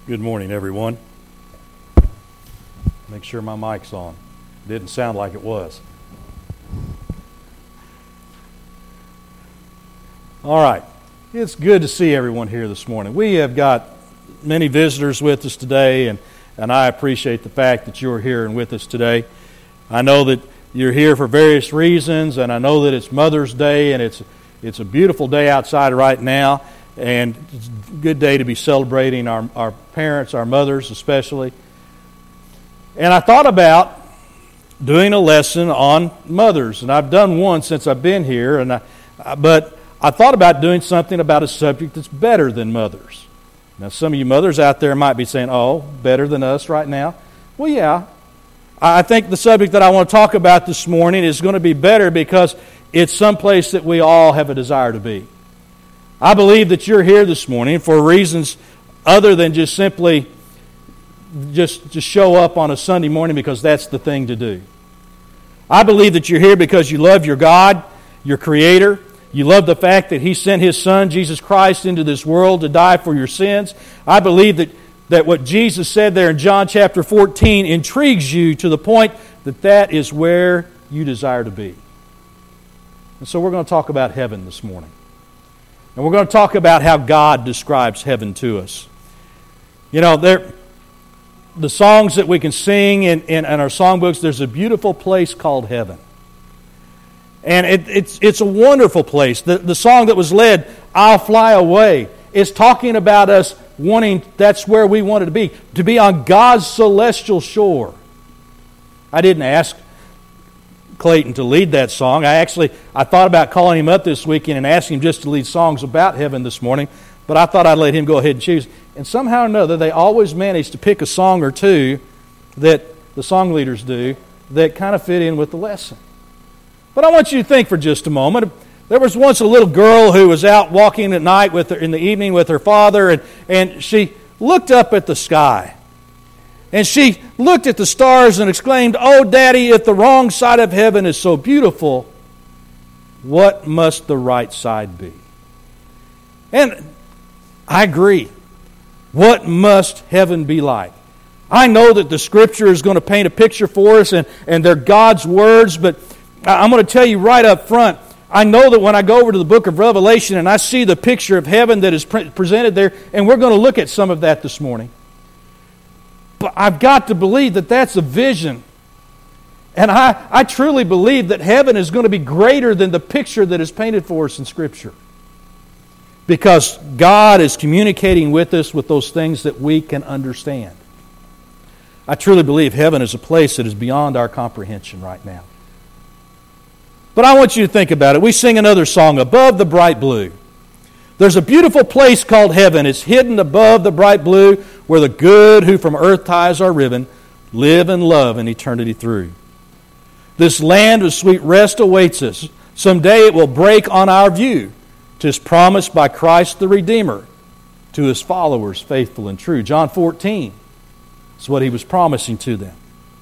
Good morning, everyone. Make sure my mic's on. Didn't sound like it was. All right. It's good to see everyone here this morning. We have got many visitors with us today, and I appreciate the fact that you're here and with us today. I know that you're here for various reasons, and I know that it's Mother's Day, and it's a beautiful day outside right now, and it's a good day to be celebrating our parents, our mothers especially. And I thought about doing a lesson on mothers, and I've done one since I've been here, but I thought about doing something about a subject that's better than mothers. Now, some of you mothers out there might be saying, oh, better than us right now. Well, yeah. I think the subject that I want to talk about this morning is going to be better because it's someplace that we all have a desire to be. I believe that you're here this morning for reasons other than just simply just show up on a Sunday morning because that's the thing to do. I believe that you're here because you love your God, your Creator. You love the fact that He sent His Son, Jesus Christ, into this world to die for your sins. I believe that what Jesus said there in John chapter 14 intrigues you to the point that that is where you desire to be. And so we're going to talk about heaven this morning. And we're going to talk about how God describes heaven to us. You know, the songs that we can sing in our songbooks, there's a beautiful place called heaven. And it's a wonderful place. The song that was led, I'll Fly Away, is talking about us wanting, that's where we wanted to be on God's celestial shore. I didn't ask Clayton to lead that song. I thought about calling him up this weekend and asking him just to lead songs about heaven this morning, but I thought I'd let him go ahead and choose. And somehow or another, they always manage to pick a song or two that the song leaders do that kind of fit in with the lesson. But I want you to think for just a moment. There was once a little girl who was out walking at night in the evening with her father, and she looked up at the sky. And she looked at the stars and exclaimed, "Oh, Daddy, if the wrong side of heaven is so beautiful, what must the right side be?" And I agree. What must heaven be like? I know that the Scripture is going to paint a picture for us, and they're God's words, but I'm going to tell you right up front, I know that when I go over to the book of Revelation and I see the picture of heaven that is presented there, and we're going to look at some of that this morning. But I've got to believe that that's a vision. And I truly believe that heaven is going to be greater than the picture that is painted for us in Scripture. Because God is communicating with us with those things that we can understand. I truly believe heaven is a place that is beyond our comprehension right now. But I want you to think about it. We sing another song, Above the Bright Blue. There's a beautiful place called heaven. It's hidden above the bright blue where the good who from earth ties are riven live and love in eternity through. This land of sweet rest awaits us. Someday it will break on our view. 'Tis promised by Christ the Redeemer to His followers faithful and true. John 14 is what He was promising to them.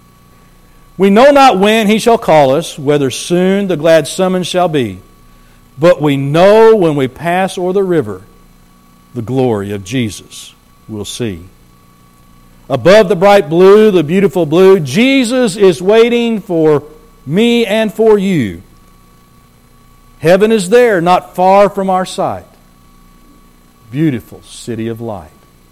We know not when He shall call us, whether soon the glad summons shall be. But we know when we pass o'er the river, the glory of Jesus we'll see. Above the bright blue, the beautiful blue, Jesus is waiting for me and for you. Heaven is there, not far from our sight. Beautiful city of light.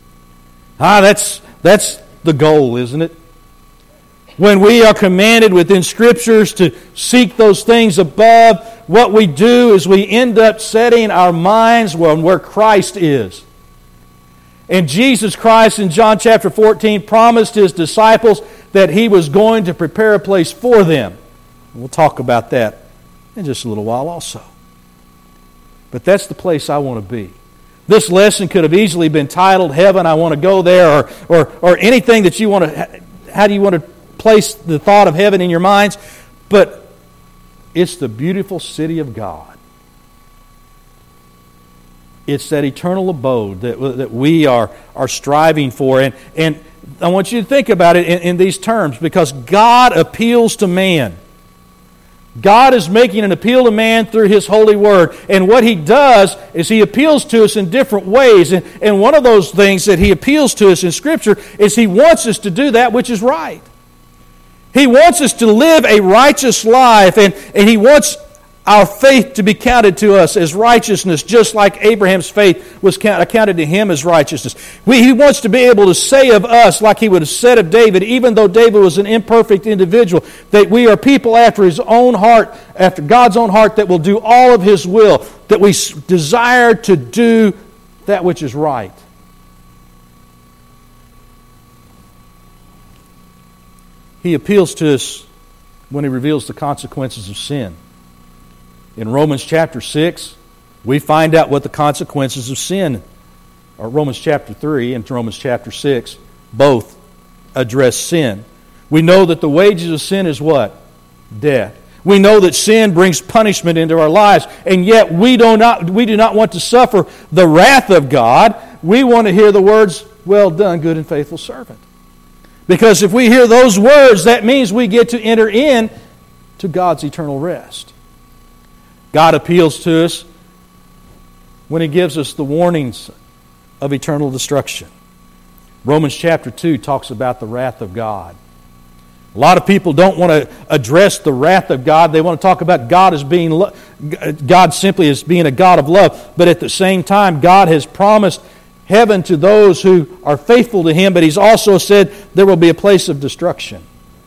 That's the goal, isn't it? When we are commanded within Scriptures to seek those things above, what we do is we end up setting our minds on where Christ is. And Jesus Christ in John chapter 14 promised His disciples that He was going to prepare a place for them. And we'll talk about that in just a little while also. But that's the place I want to be. This lesson could have easily been titled, Heaven, I Want to Go There, or anything that you want to, how do you want to place the thought of heaven in your minds, but it's the beautiful city of God. It's that eternal abode that we are striving for. And I want you to think about it in these terms, because God appeals to man. God is making an appeal to man through His holy word. And what He does is He appeals to us in different ways. And one of those things that He appeals to us in Scripture is He wants us to do that which is right. He wants us to live a righteous life, and He wants our faith to be counted to us as righteousness, just like Abraham's faith was accounted to him as righteousness. He wants to be able to say of us, like He would have said of David, even though David was an imperfect individual, that we are people after His own heart, after God's own heart, that will do all of His will, that we desire to do that which is right. He appeals to us when He reveals the consequences of sin. In Romans chapter 6, we find out what the consequences of sin are. Romans chapter 3 and Romans chapter 6 both address sin. We know that the wages of sin is what? Death. We know that sin brings punishment into our lives, and yet we do not want to suffer the wrath of God. We want to hear the words, "Well done, good and faithful servant." Because if we hear those words, that means we get to enter in to God's eternal rest. God appeals to us when He gives us the warnings of eternal destruction. Romans chapter 2 talks about the wrath of God. A lot of people don't want to address the wrath of God. They want to talk about God as being God simply as being a God of love. But at the same time, God has promised heaven to those who are faithful to Him, but He's also said there will be a place of destruction.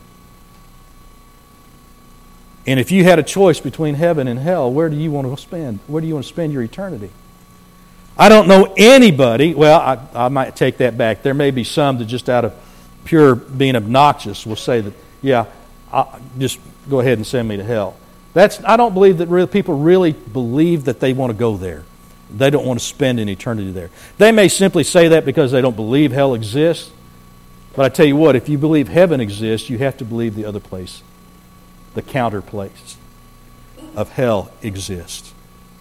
And if you had a choice between heaven and hell, where do you want to spend? Where do you want to spend your eternity? I don't know anybody, well, I might take that back. There may be some that just out of pure being obnoxious will say that, yeah, just go ahead and send me to hell. I don't believe that people really believe that they want to go there. They don't want to spend an eternity there. They may simply say that because they don't believe hell exists. But I tell you what, if you believe heaven exists, you have to believe the other place, the counter place of hell exists.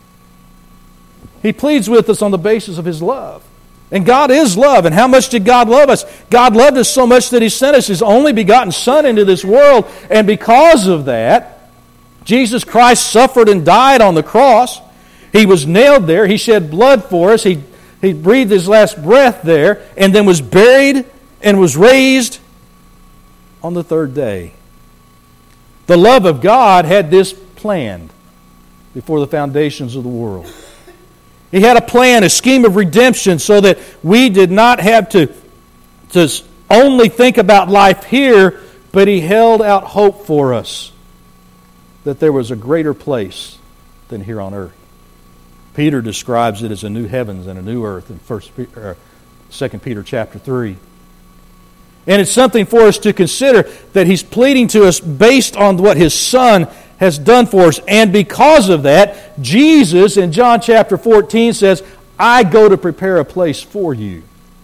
He pleads with us on the basis of His love. And God is love. And how much did God love us? God loved us so much that He sent us His only begotten Son into this world. And because of that, Jesus Christ suffered and died on the cross. He was nailed there. He shed blood for us. He breathed His last breath there, and then was buried and was raised on the third day. The love of God had this planned before the foundations of the world. He had a plan, a scheme of redemption, so that we did not have to only think about life here, but He held out hope for us that there was a greater place than here on earth. Peter describes it as a new heavens and a new earth in 2 Peter chapter 3. And it's something for us to consider that He's pleading to us based on what His Son has done for us. And because of that, Jesus in John chapter 14 says, "I go to prepare a place for you."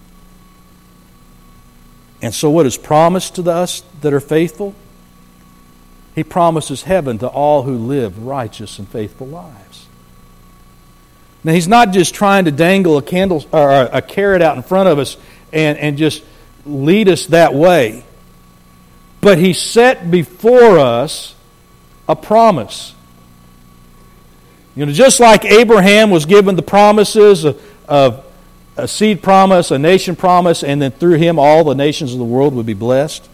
And so what is promised to us that are faithful? He promises heaven to all who live righteous and faithful lives. Now He's not just trying to dangle a carrot out in front of us and just lead us that way. But He set before us a promise. Just like Abraham was given the promises of a seed promise, a nation promise, and then through him all the nations of the world would be blessed.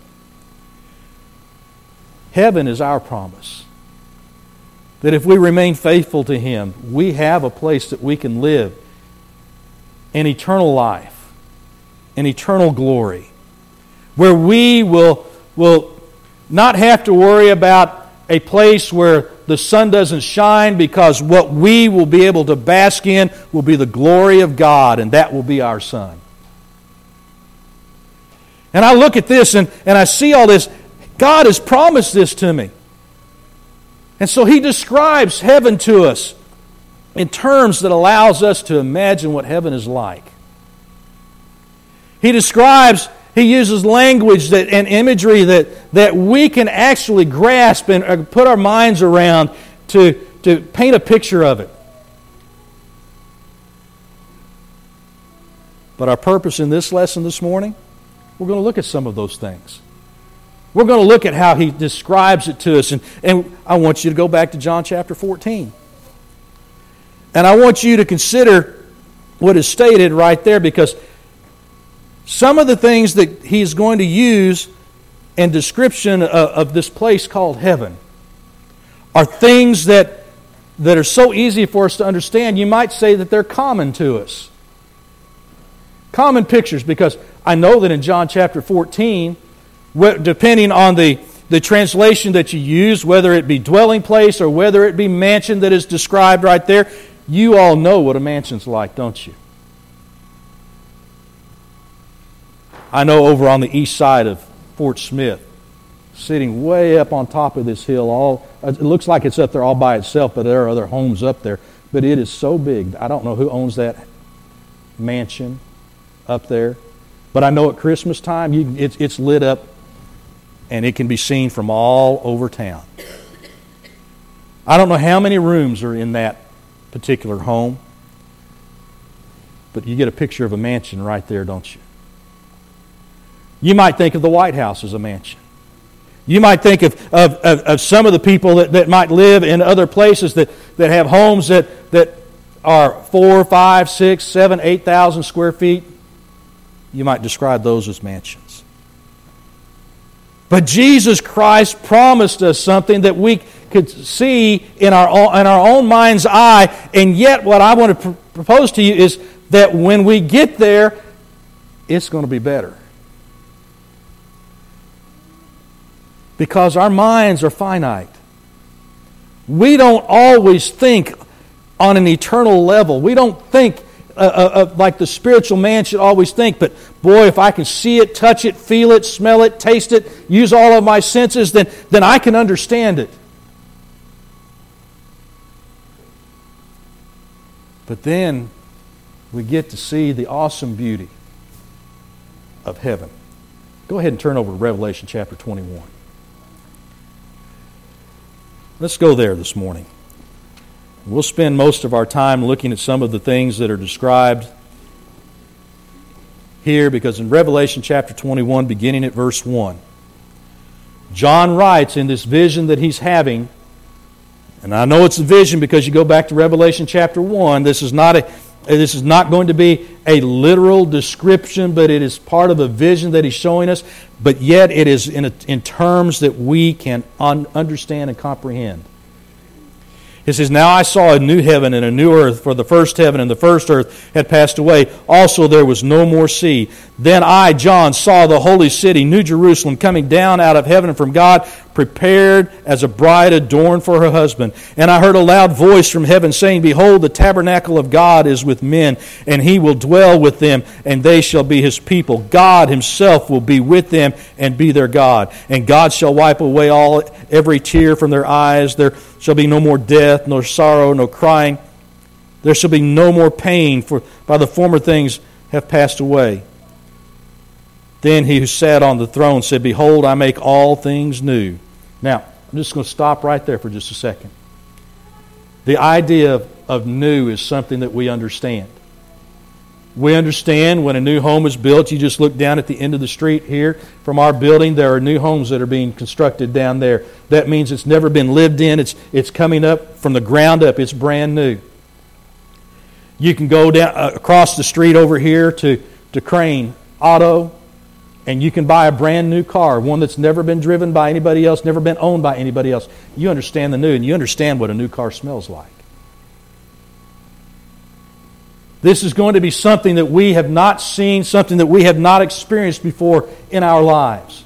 Heaven is our promise. That if we remain faithful to Him, we have a place that we can live in eternal life, in eternal glory, where we will not have to worry about a place where the sun doesn't shine, because what we will be able to bask in will be the glory of God, and that will be our sun. And I look at this and I see all this. God has promised this to me. And so He describes heaven to us in terms that allows us to imagine what heaven is like. He uses language and imagery that we can actually grasp and put our minds around to paint a picture of it. But our purpose in this lesson this morning, we're going to look at some of those things. We're going to look at how he describes it to us. And I want you to go back to John chapter 14. And I want you to consider what is stated right there, because some of the things that he's going to use in description of this place called heaven are things that are so easy for us to understand, you might say that they're common to us. Common pictures, because I know that in John chapter 14, depending on the translation that you use, whether it be dwelling place or whether it be mansion that is described right there, you all know what a mansion's like, don't you? I know over on the east side of Fort Smith, sitting way up on top of this hill, it looks like it's up there all by itself, but there are other homes up there. But it is so big. I don't know who owns that mansion up there. But I know at Christmas time, it's lit up and it can be seen from all over town. I don't know how many rooms are in that particular home, but you get a picture of a mansion right there, don't you? You might think of the White House as a mansion. You might think of some of the people that might live in other places that have homes that are 4, 5, 6, 7, 8,000 square feet. You might describe those as mansions. But Jesus Christ promised us something that we could see in our own mind's eye, and yet what I want to propose to you is that when we get there, it's going to be better. Because our minds are finite. We don't always think on an eternal level. We don't think like the spiritual man should always think, but boy, if I can see it, touch it, feel it, smell it, taste it, use all of my senses, then I can understand it. But then we get to see the awesome beauty of heaven. Go ahead and turn over to Revelation chapter 21. Let's go there this morning. We'll spend most of our time looking at some of the things that are described here, because in Revelation chapter 21, beginning at verse 1, John writes in this vision that he's having, and I know it's a vision because you go back to Revelation chapter 1, this is not going to be a literal description, but it is part of a vision that he's showing us, but yet it is in terms that we can understand and comprehend. It says, "Now I saw a new heaven and a new earth, for the first heaven and the first earth had passed away. Also there was no more sea. Then I, John, saw the holy city, New Jerusalem, coming down out of heaven from God, prepared as a bride adorned for her husband. And I heard a loud voice from heaven saying, Behold, the tabernacle of God is with men, and He will dwell with them, and they shall be His people. God Himself will be with them and be their God. And God shall wipe away every tear from their eyes. There shall be no more death, nor sorrow, nor crying. There shall be no more pain, for by the former things have passed away. Then He who sat on the throne said, Behold, I make all things new." Now, I'm just going to stop right there for just a second. The idea of new is something that we understand. We understand when a new home is built, you just look down at the end of the street here from our building, there are new homes that are being constructed down there. That means it's never been lived in. It's coming up from the ground up. It's brand new. You can go down across the street over here to Crane Auto, and you can buy a brand new car, one that's never been driven by anybody else, never been owned by anybody else. You understand the new, and you understand what a new car smells like. This is going to be something that we have not seen, something that we have not experienced before in our lives.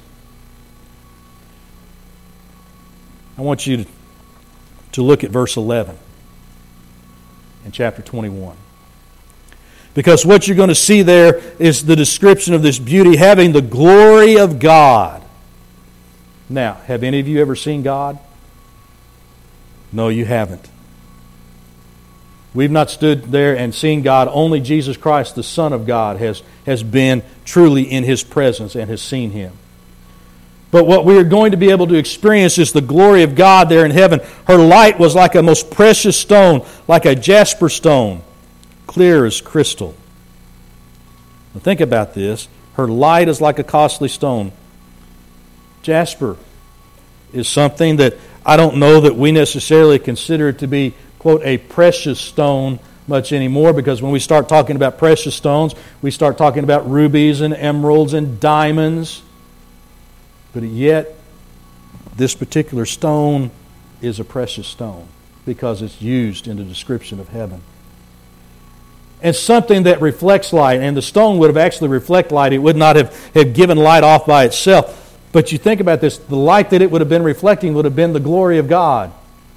I want you to look at verse 11 in chapter 21. Because what you're going to see there is the description of this beauty, having the glory of God. Now, have any of you ever seen God? No, you haven't. We've not stood there and seen God. Only Jesus Christ, the Son of God, has been truly in His presence and has seen Him. But what we are going to be able to experience is the glory of God there in heaven. Her light was like a most precious stone, like a jasper stone, clear as crystal. Now think about this. Her light is like a costly stone, Jasper is something that I don't know that we necessarily consider it to be, quote, a precious stone much anymore, because when we start talking about precious stones, we start talking about rubies and emeralds and diamonds. But yet, this particular stone is a precious stone because it's used in the description of heaven. And something that reflects light, and the stone would have actually reflected light. It would not have given light off by itself. But you think about this, the light that it would have been reflecting would have been the glory of God.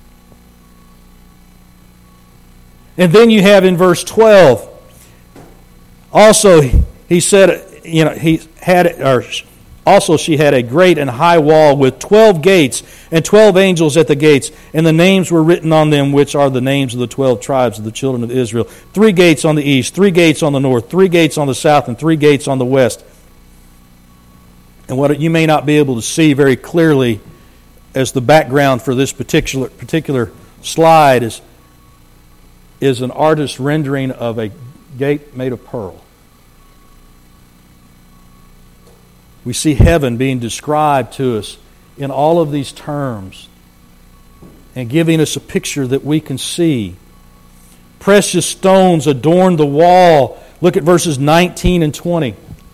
And then you have in verse 12, also he said, also she had a great and high wall with 12 gates and 12 angels at the gates, and the names were written on them, which are the names of the 12 tribes of the children of Israel. 3 gates on the east, 3 gates on the north, 3 gates on the south, and 3 gates on the west. And what you may not be able to see very clearly as the background for this particular slide is an artist's rendering of a gate made of pearl. We see heaven being described to us in all of these terms and giving us a picture that we can see. Precious stones adorn the wall. Look at verses 19 and 20.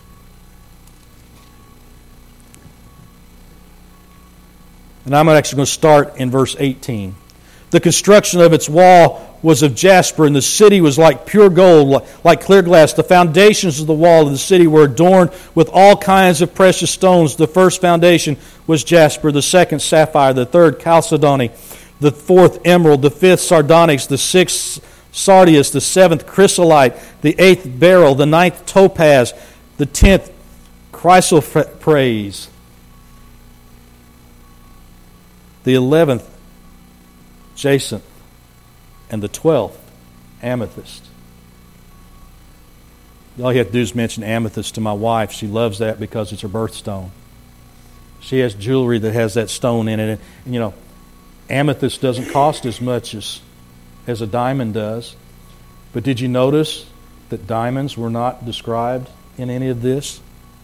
And I'm actually going to start in verse 18. The construction of its wall was of jasper, and the city was like pure gold, like clear glass. The foundations of the wall of the city were adorned with all kinds of precious stones. The first foundation was jasper, the second sapphire, the third chalcedony, the fourth emerald, the fifth sardonyx, the sixth sardius, the seventh chrysolite, the eighth beryl, the ninth topaz, the 10th chrysoprase, the 11th jacinth, and the 12th amethyst. All you have to do is mention amethyst to my wife. She loves that because it's her birthstone. She has jewelry that has that stone in it. And you know, amethyst doesn't cost as much as a diamond does. But did you notice that diamonds were not described in any of this?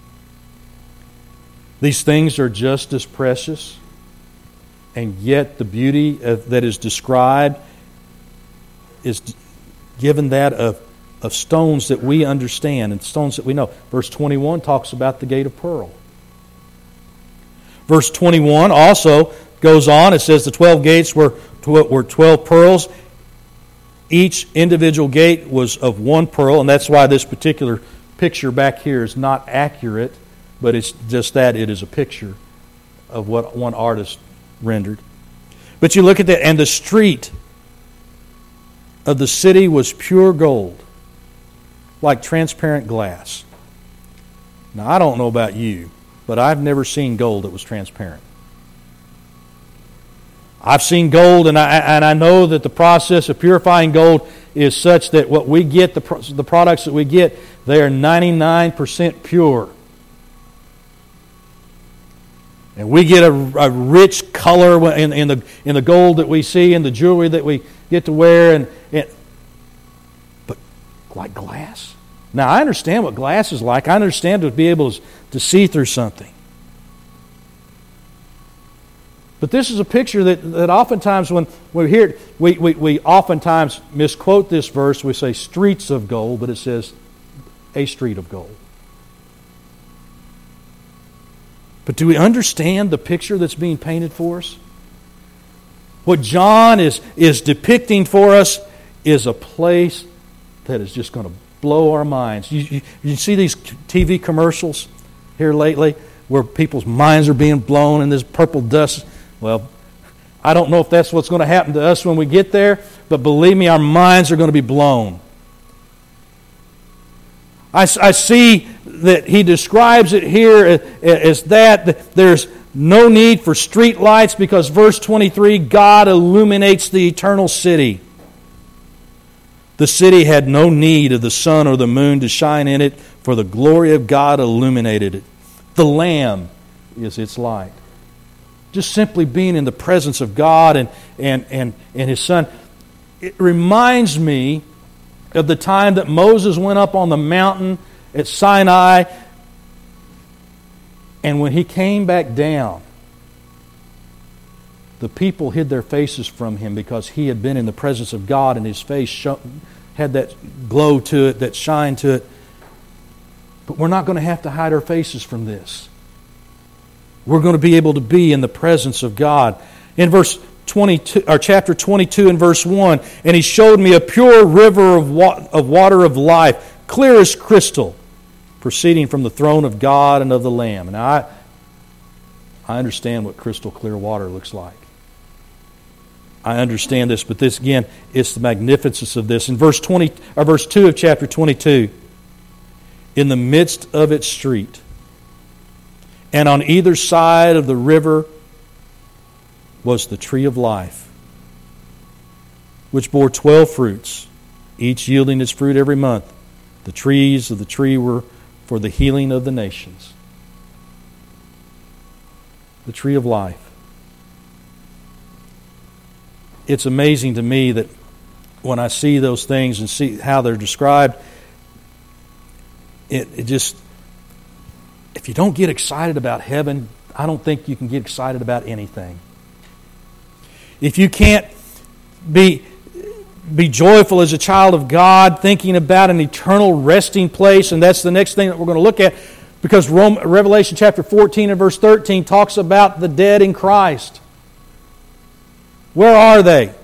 These things are just as precious, and yet the beauty that is described is given that of stones that we understand and stones that we know. Verse 21 talks about the gate of pearl. Verse 21 also goes on. It says the 12 gates were 12 pearls. Each individual gate was of one pearl, and that's why this particular picture back here is not accurate, but it's just that it is a picture of what one artist rendered. But you look at that, and the street of the city was pure gold, like transparent glass. Now, I don't know about you, but I've never seen gold that was transparent. I've seen gold, and I know that the process of purifying gold is such that what we get, the products that we get, they are 99% pure. And we get a rich color in the gold that we see and the jewelry that we get to wear, but like glass. Now I understand what glass is like. I understand to be able to see through something. But this is a picture that oftentimes when we hear it, we oftentimes misquote this verse. We say streets of gold, but it says a street of gold. But do we understand the picture that's being painted for us? What John is depicting for us is a place that is just going to blow our minds. You see these TV commercials here lately where people's minds are being blown in this purple dust. Well, I don't know if that's what's going to happen to us when we get there, but believe me, our minds are going to be blown. I see that he describes it here as that there's no need for street lights because verse 23, God illuminates the eternal city. The city had no need of the sun or the moon to shine in it, for the glory of God illuminated it. The Lamb is its light. Just simply being in the presence of God and His Son. It reminds me of the time that Moses went up on the mountain at Sinai And when He came back down, the people hid their faces from Him because He had been in the presence of God and His face had that glow to it, that shine to it. But we're not going to have to hide our faces from this. We're going to be able to be in the presence of God. In verse 22, or chapter 22 and verse 1, and He showed me a pure river of water of life, clear as crystal, proceeding from the throne of God and of the Lamb. And I understand what crystal clear water looks like. I understand this, but this again, it's the magnificence of this. In verse 2 of chapter 22, in the midst of its street, and on either side of the river was the tree of life, which bore 12 fruits, each yielding its fruit every month. The trees of the tree were for the healing of the nations. The tree of life. It's amazing to me that when I see those things and see how they're described, it just, if you don't get excited about heaven, I don't think you can get excited about anything. If you can't be joyful as a child of God, thinking about an eternal resting place, and that's the next thing that we're going to look at, because Revelation chapter 14 and verse 13 talks about the dead in Christ. Where are they?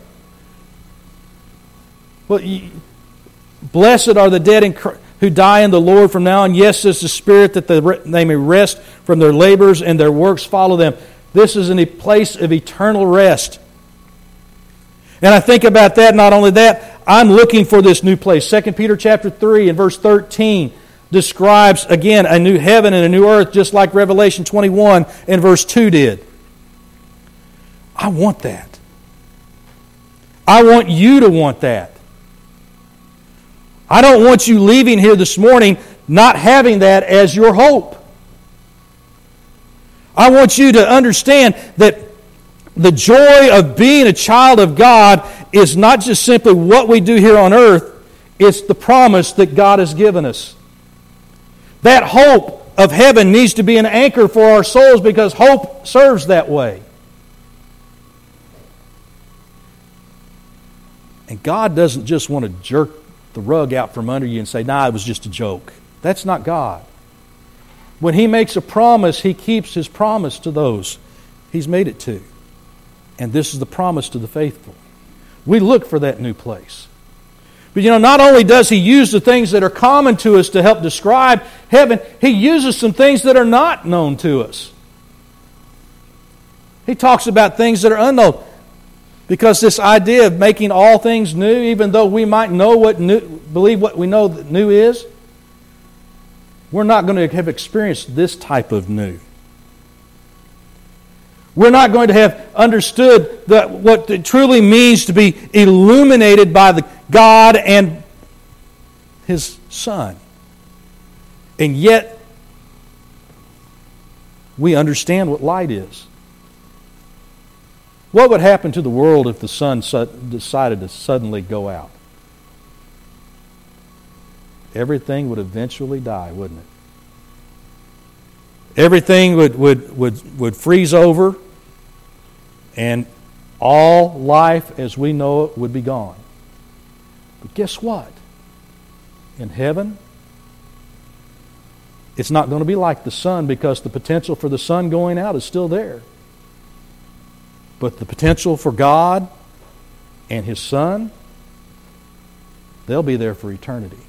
Well, blessed are the dead who die in the Lord from now on. Yes, is the Spirit, that they may rest from their labors and their works follow them. This is in a place of eternal rest. And I think about that. Not only that, I'm looking for this new place. 2 Peter chapter 3 and verse 13 describes, again, a new heaven and a new earth, just like Revelation 21 and verse 2 did. I want that. I want you to want that. I don't want you leaving here this morning not having that as your hope. I want you to understand that the joy of being a child of God is not just simply what we do here on earth, it's the promise that God has given us. That hope of heaven needs to be an anchor for our souls, because hope serves that way. And God doesn't just want to jerk the rug out from under you and say, nah, it was just a joke. That's not God. When He makes a promise, He keeps His promise to those He's made it to. And this is the promise to the faithful. We look for that new place. But not only does He use the things that are common to us to help describe heaven, He uses some things that are not known to us. He talks about things that are unknown. Because this idea of making all things new, even though we might know believe what we know that new is, we're not going to have experienced this type of new. We're not going to have understood what it truly means to be illuminated by God and His Son. And yet, we understand what light is. What would happen to the world if the sun decided to suddenly go out? Everything would eventually die, wouldn't it? Everything would freeze over, and all life as we know it would be gone. But guess what? In heaven, it's not going to be like the sun, because the potential for the sun going out is still there. But the potential for God and His Son, they'll be there for eternity.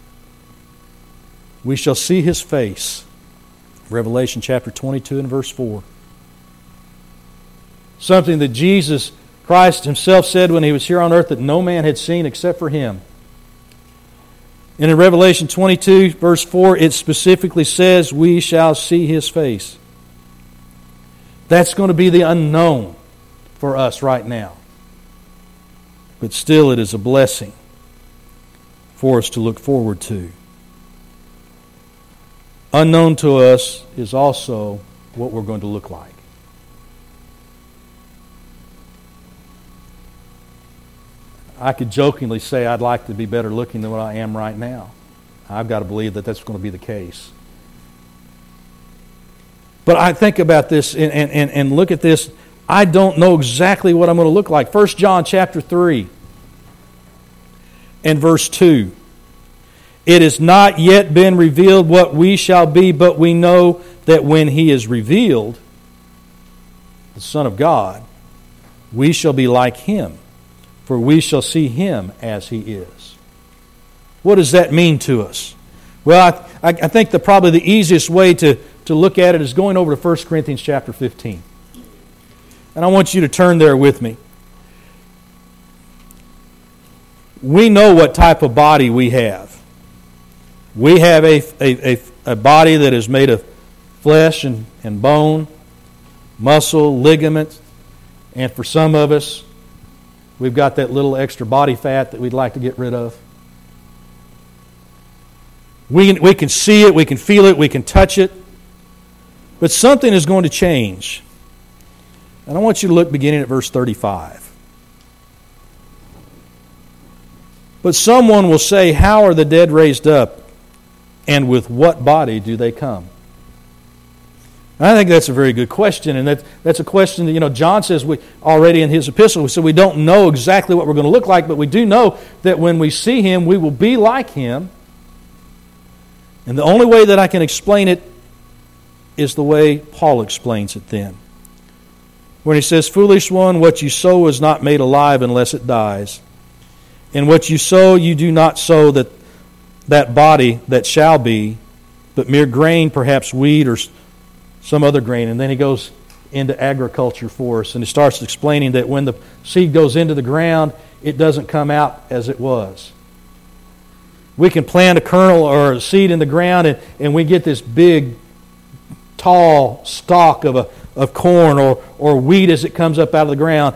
We shall see His face. Revelation chapter 22 and verse 4. Something that Jesus Christ Himself said when He was here on earth that no man had seen except for Him. And in Revelation 22 verse 4, it specifically says, we shall see His face. That's going to be the unknown for us right now. But still, it is a blessing for us to look forward to. Unknown to us is also what we're going to look like. I could jokingly say I'd like to be better looking than what I am right now. I've got to believe that that's going to be the case. But I think about this and look at this. I don't know exactly what I'm going to look like. 1 John chapter 3 and verse 2. It has not yet been revealed what we shall be, but we know that when He is revealed, the Son of God, we shall be like Him, for we shall see Him as He is. What does that mean to us? Well, I think probably the easiest way to look at it is going over to 1 Corinthians chapter 15. And I want you to turn there with me. We know what type of body we have. We have a body that is made of flesh and bone, muscle, ligament, and for some of us, we've got that little extra body fat that we'd like to get rid of. We can see it, we can feel it, we can touch it, but something is going to change. And I want you to look beginning at verse 35. But someone will say, how are the dead raised up? And with what body do they come? And I think that's a very good question, and that's a question that John says already in his epistle. So we don't know exactly what we're going to look like, but we do know that when we see Him, we will be like Him. And the only way that I can explain it is the way Paul explains it then. When he says, foolish one, what you sow is not made alive unless it dies. And what you sow, you do not sow that body that shall be, but mere grain, perhaps wheat or some other grain. And then he goes into agriculture for us, and he starts explaining that when the seed goes into the ground, it doesn't come out as it was. We can plant a kernel or a seed in the ground, and we get this big, tall stalk of corn or wheat as it comes up out of the ground.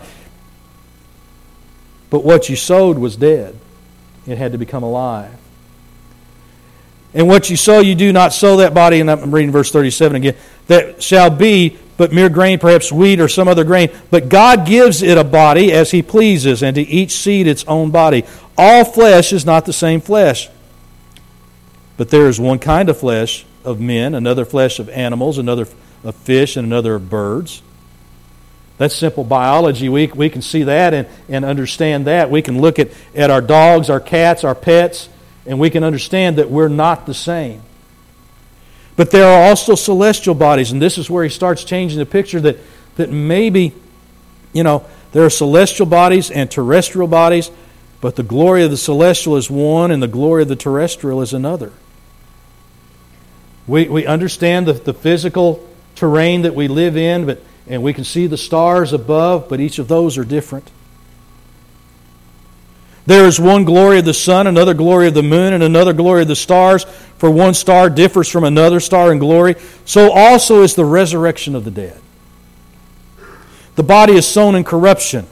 But what you sowed was dead. It had to become alive. And what you sow, you do not sow that body, and I'm reading verse 37 again, that shall be but mere grain, perhaps wheat or some other grain. But God gives it a body as He pleases, and to each seed its own body. All flesh is not the same flesh. But there is one kind of flesh of men, another flesh of animals, another of fish, and another of birds. That's simple biology. We can see that and understand that. We can look at our dogs, our cats, our pets, and we can understand that we're not the same. But there are also celestial bodies, and this is where he starts changing the picture that maybe, there are celestial bodies and terrestrial bodies, but the glory of the celestial is one and the glory of the terrestrial is another. We understand the physical terrain that we live in, and we can see the stars above, but each of those are different. There is one glory of the sun, another glory of the moon, and another glory of the stars, for one star differs from another star in glory. So also is the resurrection of the dead. The body is sown in corruption.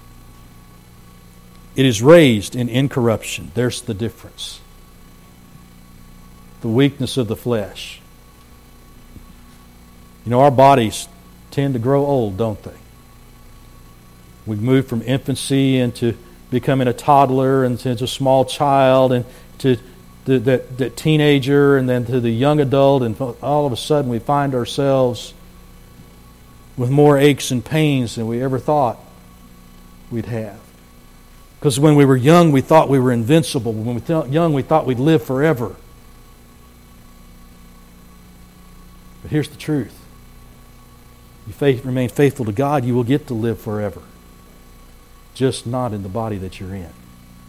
It is raised in incorruption. There's the difference. The weakness of the flesh. Our bodies tend to grow old, don't they? We move from infancy into becoming a toddler and into a small child and to that teenager and then to the young adult, and all of a sudden we find ourselves with more aches and pains than we ever thought we'd have. Because when we were young, we thought we were invincible. When we were young, we thought we'd live forever. But here's the truth. If you remain faithful to God, you will get to live forever. Just not in the body that you're in.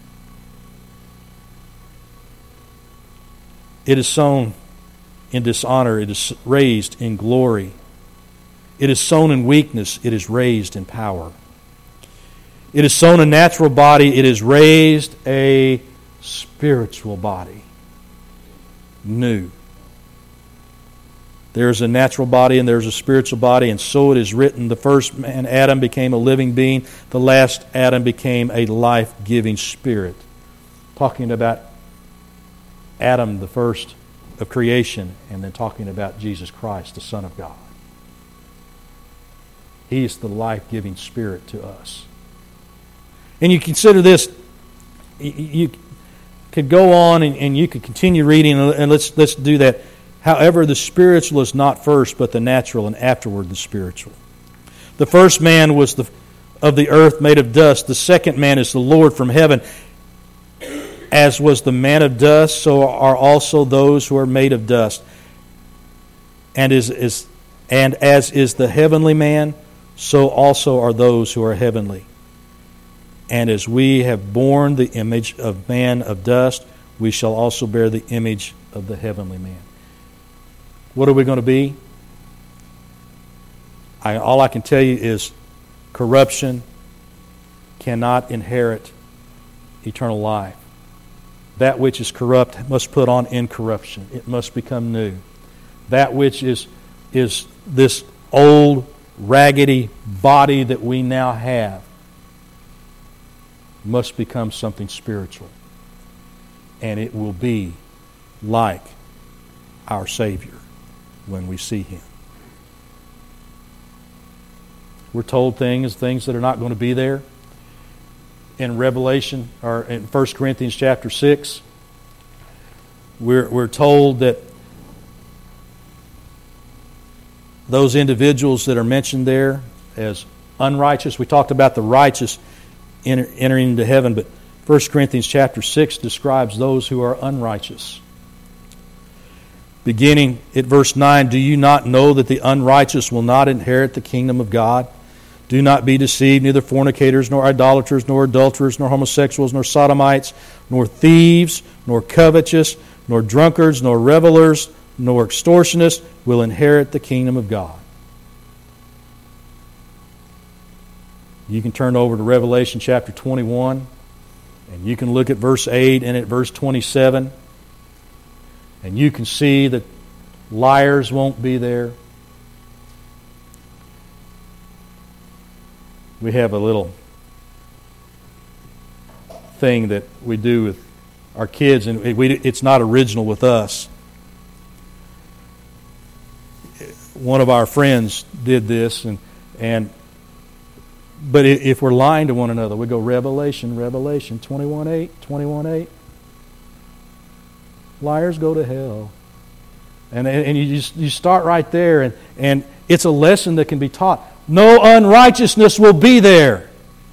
It is sown in dishonor. It is raised in glory. It is sown in weakness. It is raised in power. It is sown a natural body. It is raised a spiritual body. New. There's a natural body and there's a spiritual body, and so it is written, the first man, Adam, became a living being. The last Adam became a life-giving spirit. Talking about Adam, the first of creation, and then talking about Jesus Christ, the Son of God. He is the life-giving spirit to us. And you consider this, you could go on and you could continue reading, and let's do that. However, the spiritual is not first, but the natural, and afterward the spiritual. The first man was of the earth, made of dust. The second man is the Lord from heaven. As was the man of dust, so are also those who are made of dust. And as is the heavenly man, so also are those who are heavenly. And as we have borne the image of man of dust, we shall also bear the image of the heavenly man. What are we going to be? All I can tell you is corruption cannot inherit eternal life. That which is corrupt must put on incorruption. It must become new. That which is this old, raggedy body that we now have must become something spiritual. And it will be like our Savior when we see Him. We're told things that are not going to be there. In Revelation, or in 1 Corinthians chapter 6, we're told that those individuals that are mentioned there as unrighteous, we talked about the righteous entering into heaven, but 1 Corinthians chapter 6 describes those who are unrighteous. Beginning at verse 9, do you not know that the unrighteous will not inherit the kingdom of God? Do not be deceived, neither fornicators, nor idolaters, nor adulterers, nor homosexuals, nor sodomites, nor thieves, nor covetous, nor drunkards, nor revelers, nor extortionists will inherit the kingdom of God. You can turn over to Revelation chapter 21, and you can look at verse 8 and at verse 27, and you can see that liars won't be there. We have a little thing that we do with our kids, and it's not original with us. One of our friends did this, but if we're lying to one another, we go Revelation 21:8, 21:8. Liars go to hell. And you start right there, and it's a lesson that can be taught. No unrighteousness will be there.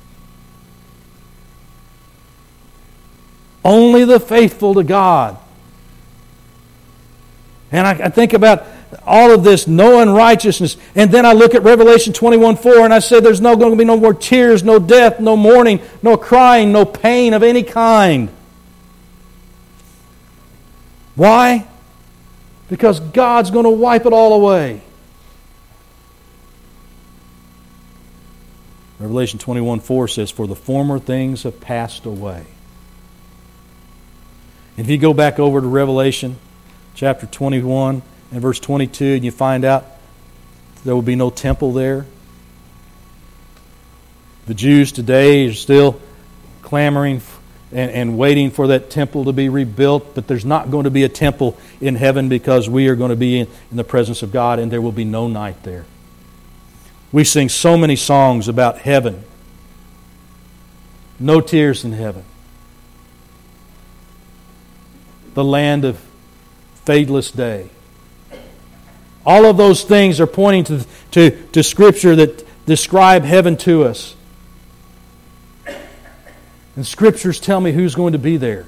Only the faithful to God. And I think about all of this, no unrighteousness. And then I look at Revelation 21:4, and I say there's going to be no more tears, no death, no mourning, no crying, no pain of any kind. Why? Because God's going to wipe it all away. Revelation 21:4 says, for the former things have passed away. And if you go back over to Revelation chapter 21 and verse 22, and you find out there will be no temple there. The Jews today are still clamoring and waiting for that temple to be rebuilt, but there's not going to be a temple in heaven because we are going to be in the presence of God, and there will be no night there. We sing so many songs about heaven. No tears in heaven. The land of fadeless day. All of those things are pointing to Scripture that describe heaven to us. And Scriptures tell me who's going to be there.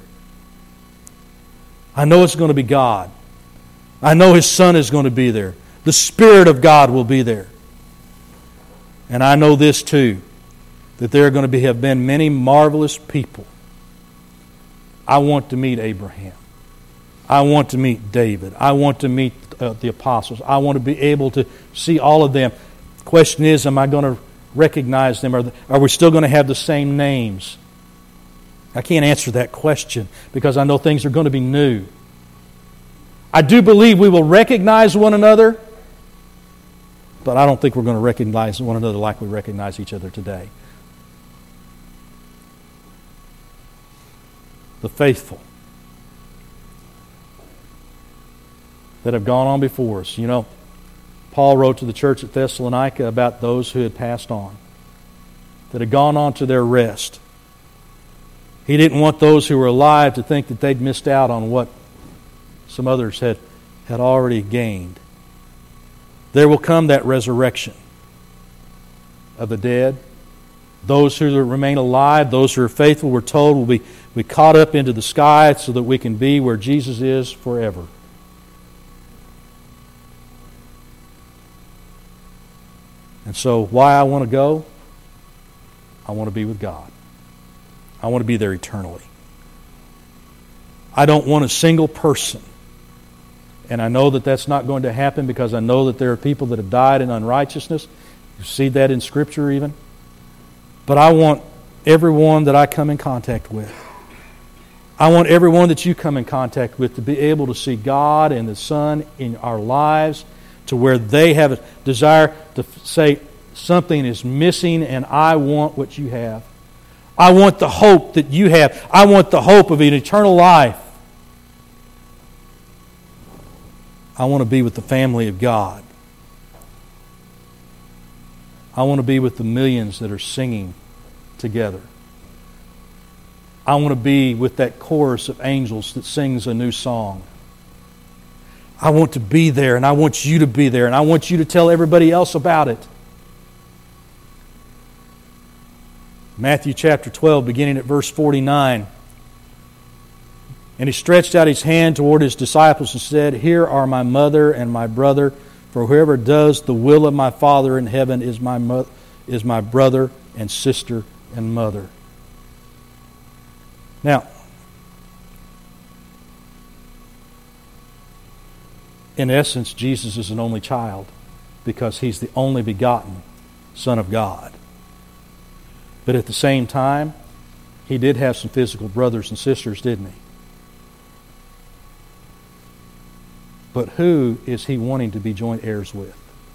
I know it's going to be God. I know His Son is going to be there. The Spirit of God will be there. And I know this too, that there are going to have been many marvelous people. I want to meet Abraham. I want to meet David. I want to meet the apostles. I want to be able to see all of them. The question is, am I going to recognize them? Are we still going to have the same names? I can't answer that question because I know things are going to be new. I do believe we will recognize one another, but I don't think we're going to recognize one another like we recognize each other today. The faithful that have gone on before us. You know, Paul wrote to the church at Thessalonica about those who had passed on, that had gone on to their rest. He didn't want those who were alive to think that they'd missed out on what some others had had already gained. There will come that resurrection of the dead. Those who remain alive, those who are faithful, we're told, will be caught up into the sky so that we can be where Jesus is forever. And so why I want to go? I want to be with God. I want to be there eternally. I don't want a single person. And I know that that's not going to happen because I know that there are people that have died in unrighteousness. You see that in Scripture even. But I want everyone that I come in contact with. I want everyone that you come in contact with to be able to see God and the Son in our lives to where they have a desire to say, something is missing and I want what you have. I want the hope that you have. I want the hope of an eternal life. I want to be with the family of God. I want to be with the millions that are singing together. I want to be with that chorus of angels that sings a new song. I want to be there, and I want you to be there, and I want you to tell everybody else about it. Matthew chapter 12, beginning at verse 49. And he stretched out his hand toward his disciples and said, Here are my mother and my brother, for whoever does the will of my Father in heaven is my brother and sister and mother. Now, in essence, Jesus is an only child because He's the only begotten Son of God. But at the same time, He did have some physical brothers and sisters, didn't He? But who is He wanting to be joint heirs with?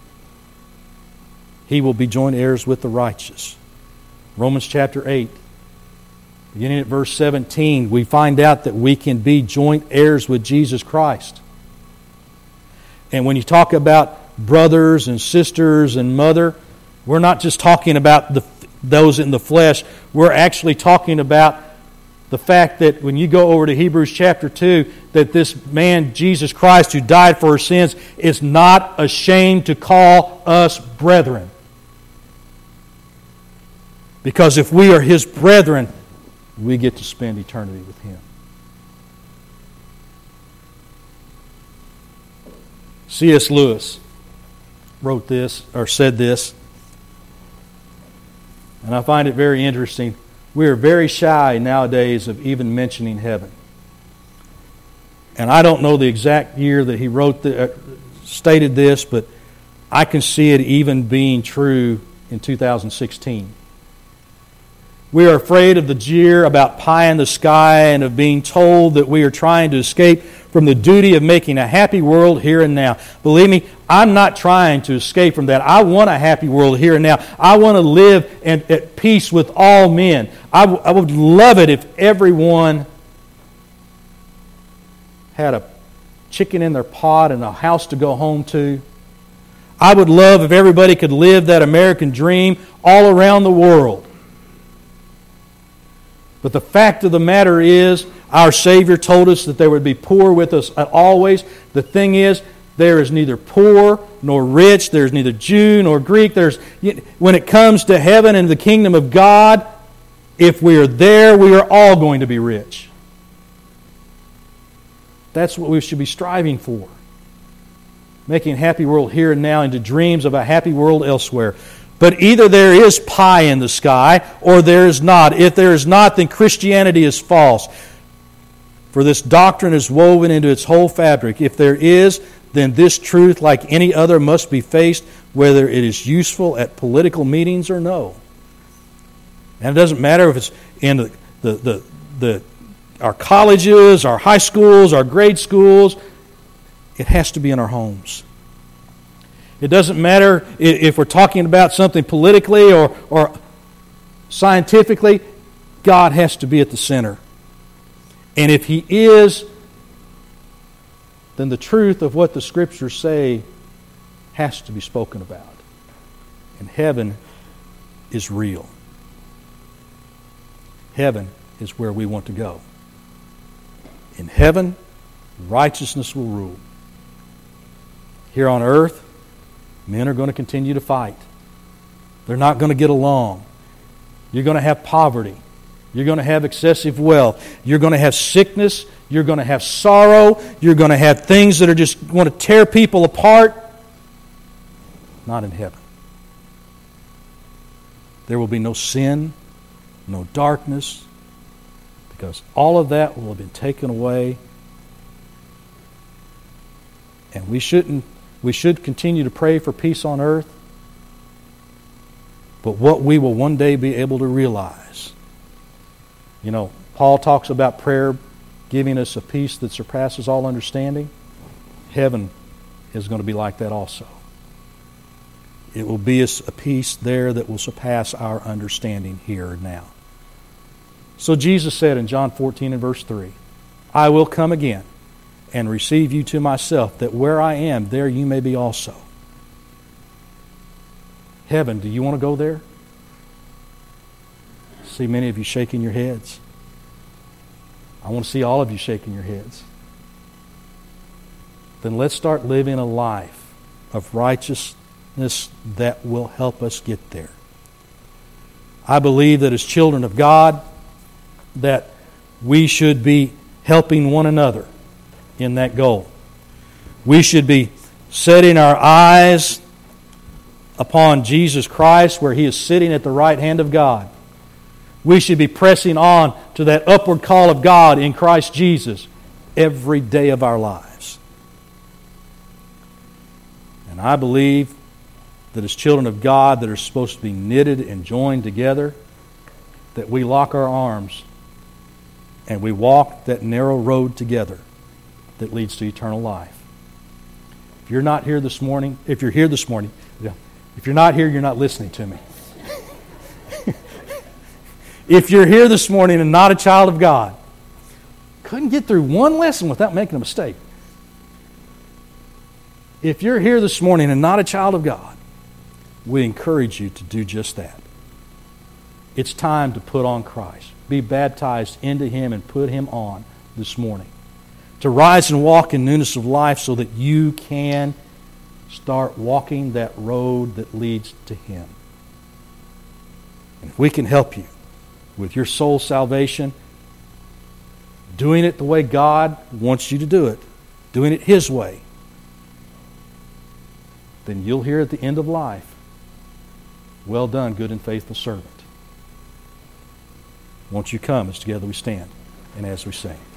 He will be joint heirs with the righteous. Romans chapter 8, beginning at verse 17, we find out that we can be joint heirs with Jesus Christ. And when you talk about brothers and sisters and mother, we're not just talking about those in the flesh. We're actually talking about the fact that when you go over to Hebrews chapter 2, that this man, Jesus Christ, who died for our sins, is not ashamed to call us brethren. Because if we are His brethren, we get to spend eternity with Him. C.S. Lewis wrote this, or said this, and I find it very interesting. We are very shy nowadays of even mentioning heaven. And I don't know the exact year that he stated this, but I can see it even being true in 2016. We are afraid of the jeer about pie in the sky and of being told that we are trying to escape from the duty of making a happy world here and now. Believe me, I'm not trying to escape from that. I want a happy world here and now. I want to live at peace with all men. I would love it if everyone had a chicken in their pot and a house to go home to. I would love if everybody could live that American dream all around the world. But the fact of the matter is, our Savior told us that there would be poor with us always. The thing is, there is neither poor nor rich. There is neither Jew nor Greek. When it comes to heaven and the kingdom of God, if we are there, we are all going to be rich. That's what we should be striving for. Making a happy world here and now into dreams of a happy world elsewhere. But either there is pie in the sky or there is not. If there is not, then Christianity is false. For this doctrine is woven into its whole fabric. If there is, then this truth, like any other, must be faced, whether it is useful at political meetings or no. And it doesn't matter if it's in our colleges, our high schools, our grade schools. It has to be in our homes. It doesn't matter if we're talking about something politically or scientifically. God has to be at the center. And if He is, then the truth of what the Scriptures say has to be spoken about. And heaven is real. Heaven is where we want to go. In heaven, righteousness will rule. Here on earth, men are going to continue to fight. They're not going to get along. You're going to have poverty. You're going to have excessive wealth. You're going to have sickness. You're going to have sorrow. You're going to have things that are just going to tear people apart. Not in heaven. There will be no sin, no darkness, because all of that will have been taken away. And we should continue to pray for peace on earth. But what we will one day be able to realize, Paul talks about prayer giving us a peace that surpasses all understanding. Heaven is going to be like that also. It will be a peace there that will surpass our understanding here and now. So Jesus said in John 14 and verse 3, I will come again and receive you to myself, that where I am, there you may be also. Heaven, do you want to go there? See many of you shaking your heads. I want to see all of you shaking your heads. Then let's start living a life of righteousness that will help us get there. I believe that as children of God, that we should be helping one another in that goal. We should be setting our eyes upon Jesus Christ, where He is sitting at the right hand of God. We should be pressing on to that upward call of God in Christ Jesus every day of our lives. And I believe that as children of God that are supposed to be knitted and joined together, that we lock our arms and we walk that narrow road together that leads to eternal life. If you're not here this morning, if you're not here, you're not listening to me. If you're here this morning and not a child of God, couldn't get through one lesson without making a mistake. If you're here this morning and not a child of God, we encourage you to do just that. It's time to put on Christ. Be baptized into Him and put Him on this morning. To rise and walk in newness of life so that you can start walking that road that leads to Him. And if we can help you with your soul salvation, doing it the way God wants you to do it, doing it His way, then you'll hear at the end of life, well done, good and faithful servant. Won't you come as together we stand and as we sing?